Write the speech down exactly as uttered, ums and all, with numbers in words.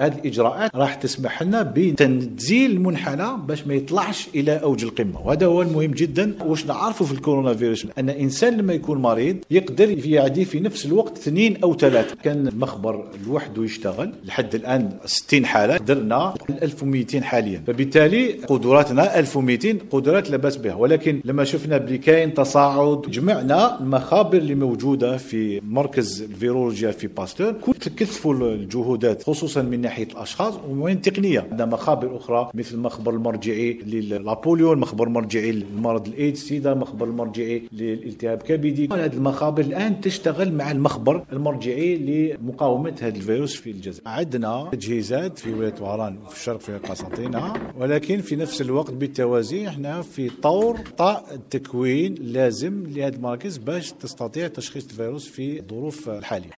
هذه الاجراءات راح تسمح لنا بتنزيل المنحنى باش ما يطلعش الى اوج القمه، وهذا هو المهم جدا. واش نعرفوا في الكورونا فيروس ان الانسان لما يكون مريض يقدر يعدي في نفس الوقت اثنين او ثلاثه. كان المخبر لوحده يشتغل لحد الان ستين حاله، قدرنا ألف ومئتين حاليا، فبالتالي قدراتنا ألف ومئتين قدرات لا باس بها. ولكن لما شفنا بلي كاين تصاعد، جمعنا المخابر اللي موجوده في مركز الفيرولوجيا في باستور، تكثفوا الجهودات خصوصا من ناحيه الاشخاص ومن تقنيه. عندنا مخابر اخرى مثل المخبر المرجعي للابوليو، المخبر المرجعي للمرض الايدز سيدا، المخبر المرجعي للالتهاب كبدي. هذه المخابر الان تشتغل مع المخبر المرجعي لمقاومه هذا الفيروس في الجزائر. عندنا تجهيزات في ولايه وهران وفي الشرق في قسنطينه، ولكن في نفس الوقت بالتوازي احنا في طور التكوين لازم لهذه المراكز باش تستطيع تشخيص الفيروس في الظروف الحاليه.